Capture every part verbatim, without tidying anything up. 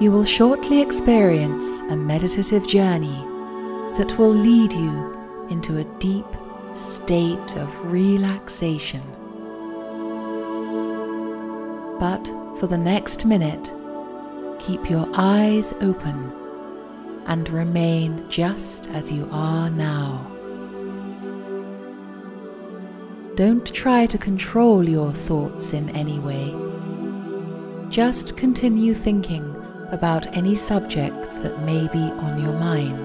You will shortly experience a meditative journey that will lead you into a deep state of relaxation. But for the next minute, keep your eyes open and remain just as you are now. Don't try to control your thoughts in any way. Just continue thinking about any subjects that may be on your mind.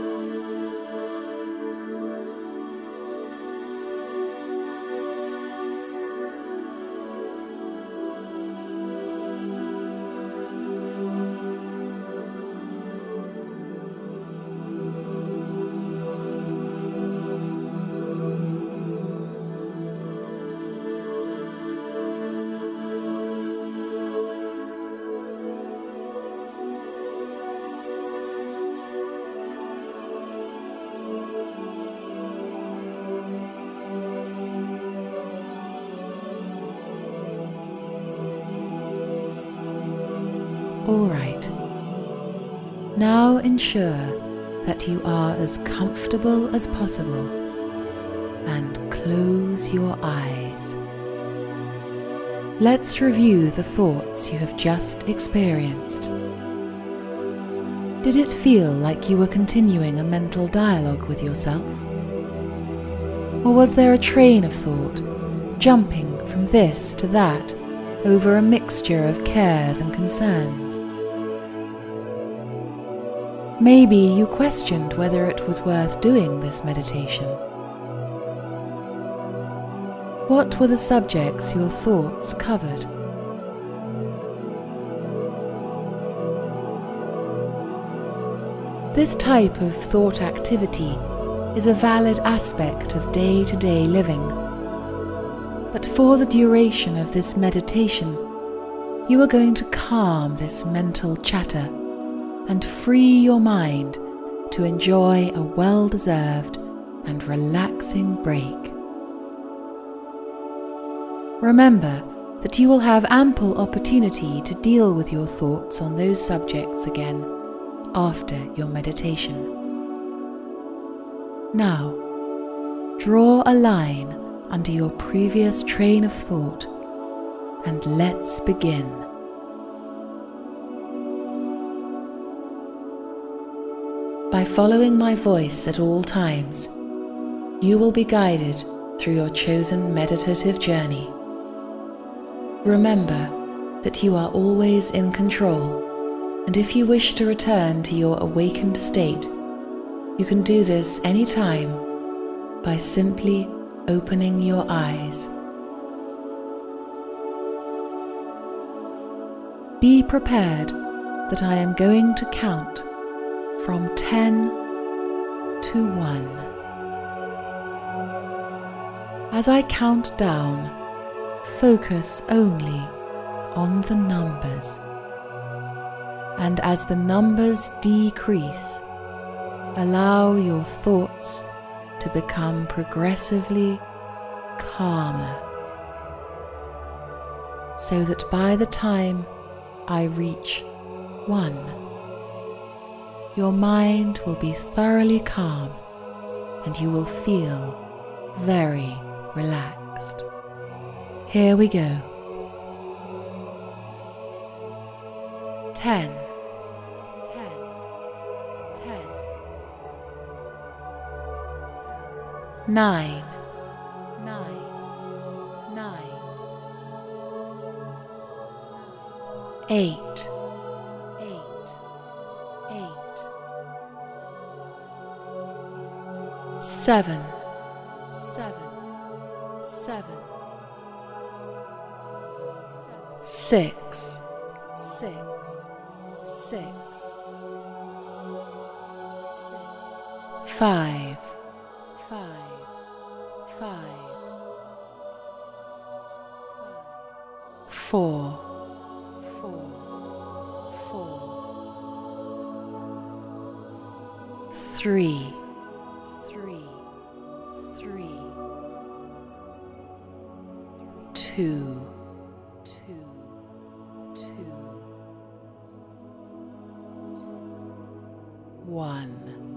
All right. Now ensure that you are as comfortable as possible and close your eyes. Let's review the thoughts you have just experienced. Did it feel like you were continuing a mental dialogue with yourself? Or was there a train of thought, jumping from this to that, over a mixture of cares and concerns? Maybe you questioned whether it was worth doing this meditation. What were the subjects your thoughts covered? This type of thought activity is a valid aspect of day-to-day living. But for the duration of this meditation, you are going to calm this mental chatter and free your mind to enjoy a well-deserved and relaxing break. Remember that you will have ample opportunity to deal with your thoughts on those subjects again after your meditation. Now, draw a line under your previous train of thought, and let's begin. By following my voice at all times, you will be guided through your chosen meditative journey. Remember that you are always in control, and if you wish to return to your awakened state, you can do this anytime by simply opening your eyes. Be prepared that I am going to count from ten to one. As I count down, focus only on the numbers. And as the numbers decrease, allow your thoughts to become progressively calmer, so that by the time I reach one, your mind will be thoroughly calm and you will feel very relaxed. Here we go. Ten. Ten. Ten. Nine. Nine. Nine. Eight. Eight. Eight. Seven. Seven. Seven. Six. Six. Six. Five. Five. Five. Four. Four. Four. Three. Three. Three. Two. Two. Two. one.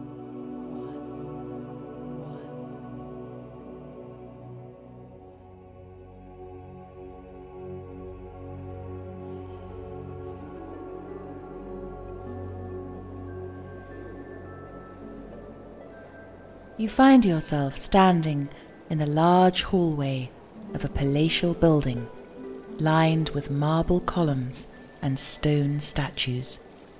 You find yourself standing in the large hallway of a palatial building lined with marble columns and stone statues.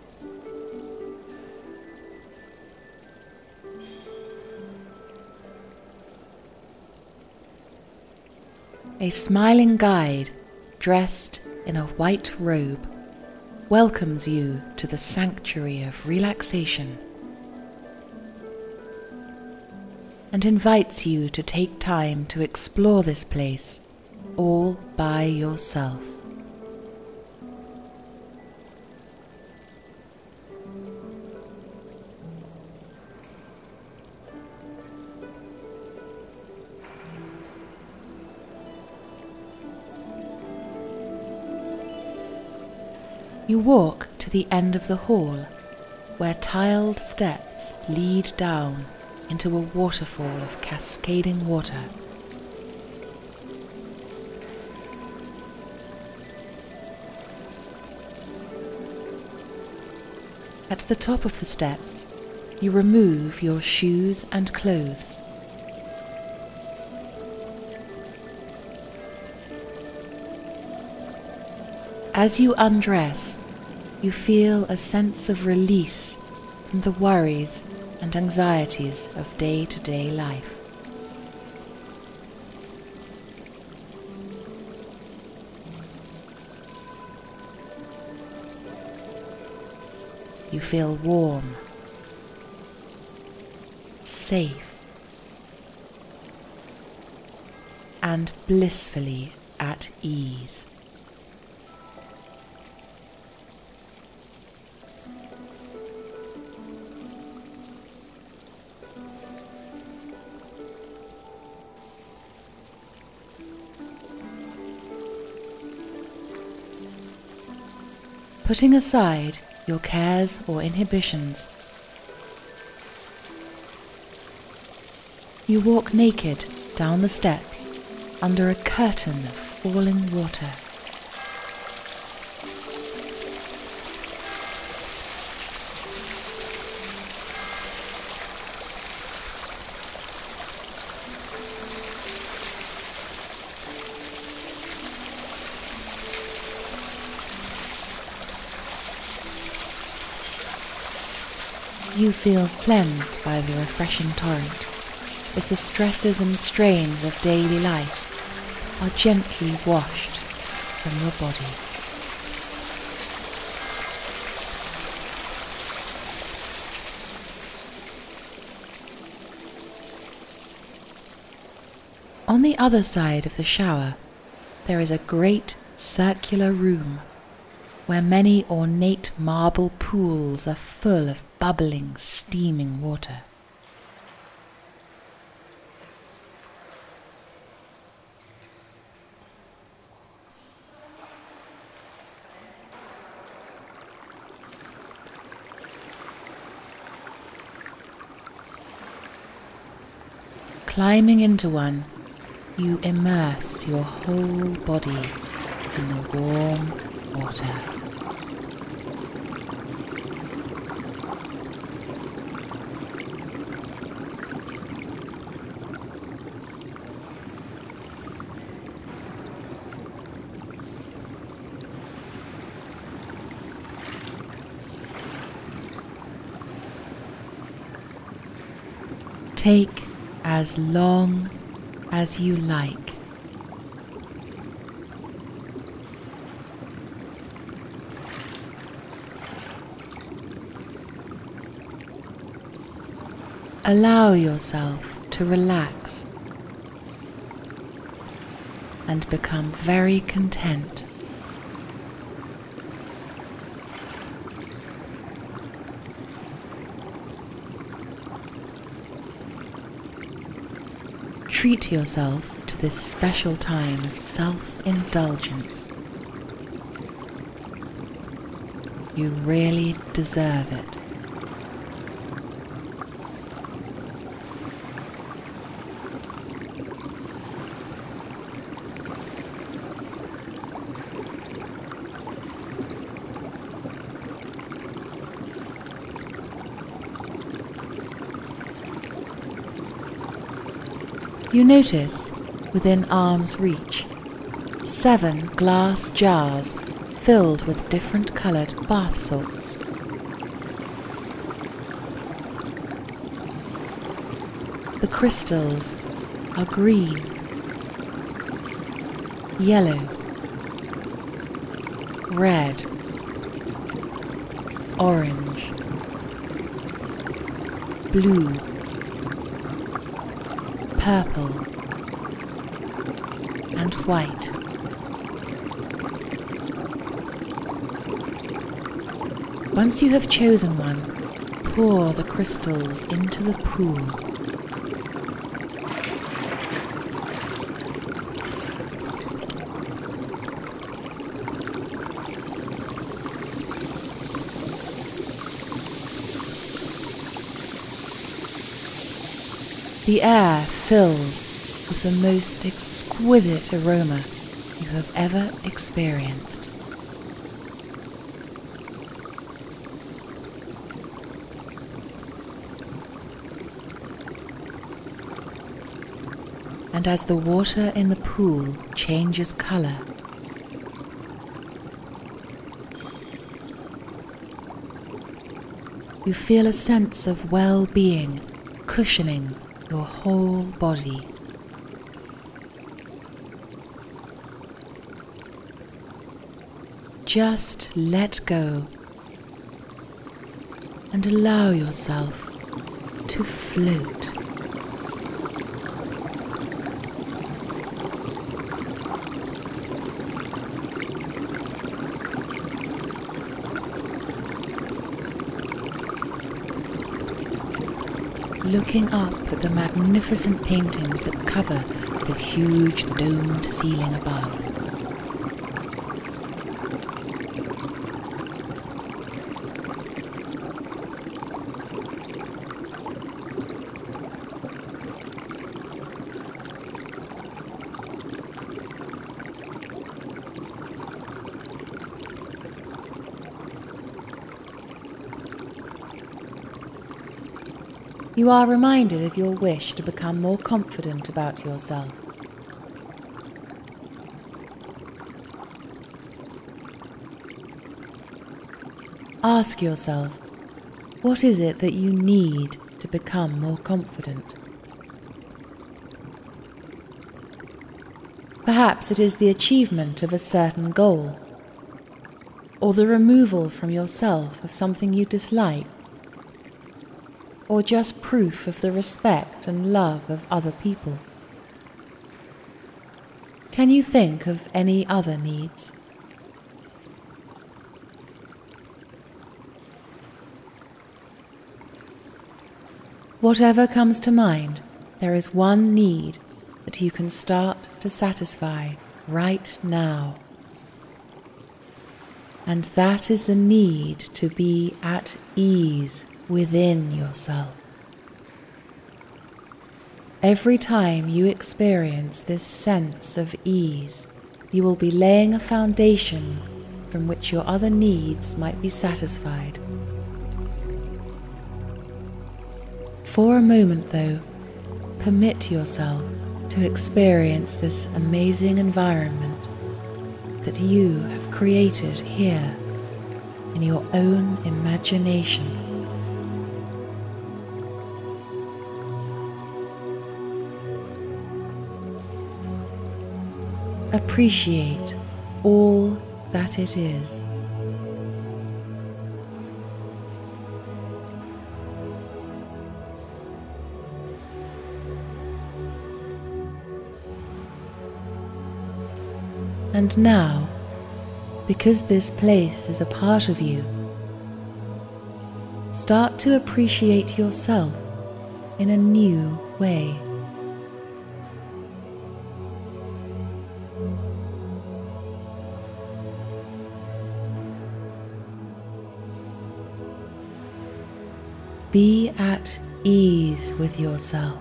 A smiling guide, dressed in a white robe, welcomes you to the sanctuary of relaxation and invites you to take time to explore this place all by yourself. You walk to the end of the hall, where tiled steps lead down into a waterfall of cascading water. At the top of the steps, you remove your shoes and clothes. As you undress, you feel a sense of release from the worries and anxieties of day-to-day life. You feel warm, safe, and blissfully at ease. Putting aside your cares or inhibitions, you walk naked down the steps under a curtain of falling water. You feel cleansed by the refreshing torrent as the stresses and strains of daily life are gently washed from your body. On the other side of the shower, there is a great circular room where many ornate marble pools are full of bubbling, steaming water. Climbing into one, you immerse your whole body in the warm water. Take as long as you like. Allow yourself to relax and become very content. Treat yourself to this special time of self-indulgence. You really deserve it. You notice, within arm's reach, seven glass jars filled with different coloured bath salts. The crystals are green, yellow, red, orange, blue, purple, and white. Once you have chosen one, pour the crystals into the pool. The air fills with the most exquisite aroma you have ever experienced. And as the water in the pool changes colour, you feel a sense of well-being cushioning your whole body. Just let go and allow yourself to float. Looking up at the magnificent paintings that cover the huge domed ceiling above. You are reminded of your wish to become more confident about yourself. Ask yourself, what is it that you need to become more confident? Perhaps it is the achievement of a certain goal, or the removal from yourself of something you dislike, or just proof of the respect and love of other people. Can you think of any other needs? Whatever comes to mind, there is one need that you can start to satisfy right now. And that is the need to be at ease within yourself. Every time you experience this sense of ease, you will be laying a foundation from which your other needs might be satisfied. For a moment, though, permit yourself to experience this amazing environment that you have created here in your own imagination. Appreciate all that it is. And now, because this place is a part of you, start to appreciate yourself in a new way. Be at ease with yourself,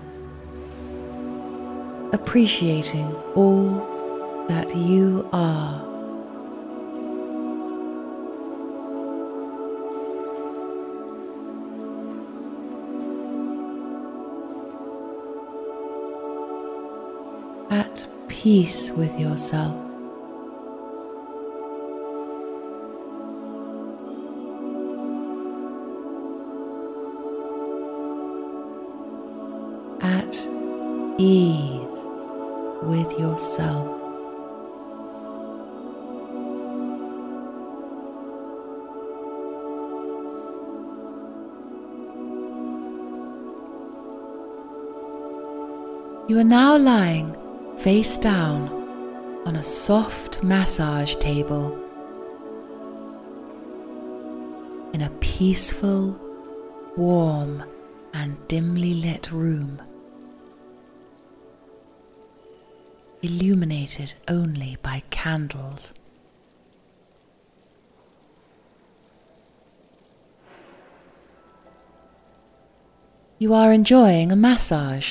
appreciating all that you are. at peace with yourself. At ease with yourself. You are now lying face down on a soft massage table in a peaceful, warm, and dimly lit room, illuminated only by candles. You are enjoying a massage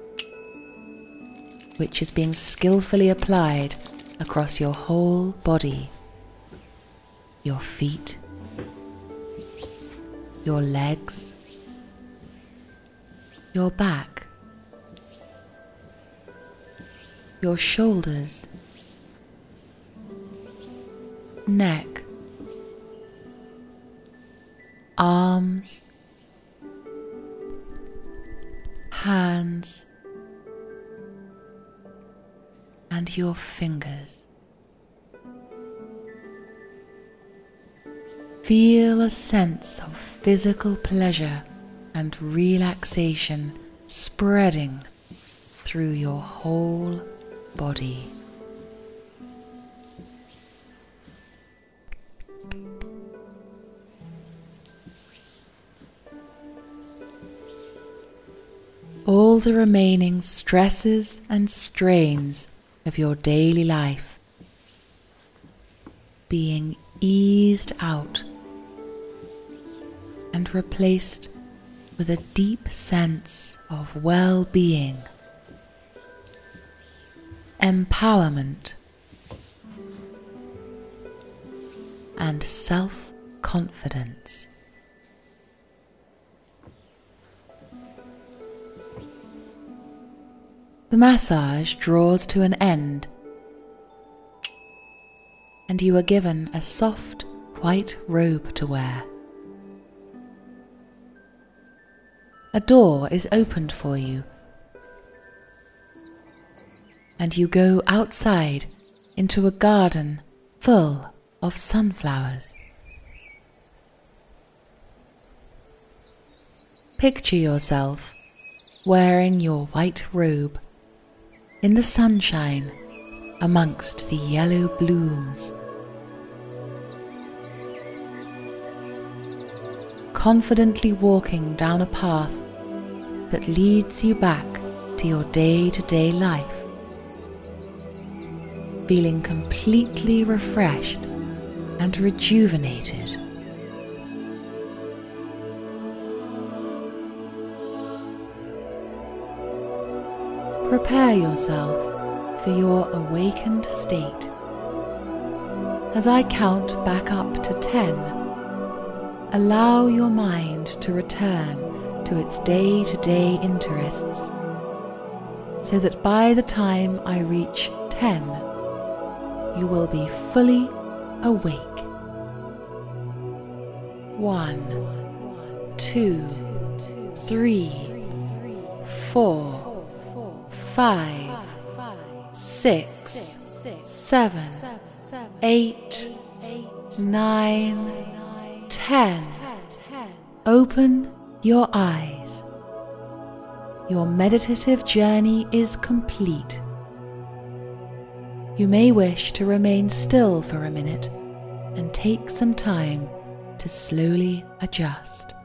which is being skillfully applied across your whole body, your feet, your legs, your back, your shoulders, neck, arms, hands, and your fingers. Feel a sense of physical pleasure and relaxation spreading through your whole body. All the remaining stresses and strains of your daily life being eased out and replaced with a deep sense of well-being, empowerment, and self-confidence. The massage draws to an end, and you are given a soft white robe to wear. A door is opened for you, and you go outside into a garden full of sunflowers. Picture yourself wearing your white robe in the sunshine amongst the yellow blooms, confidently walking down a path that leads you back to your day-to-day life, feeling completely refreshed and rejuvenated. Prepare yourself for your awakened state. As I count back up to ten, allow your mind to return to its day-to-day interests, so that by the time I reach ten, you will be fully awake. One, two, three, four, five, six, seven, eight, nine, ten. Open your eyes. Your meditative journey is complete. You may wish to remain still for a minute and take some time to slowly adjust.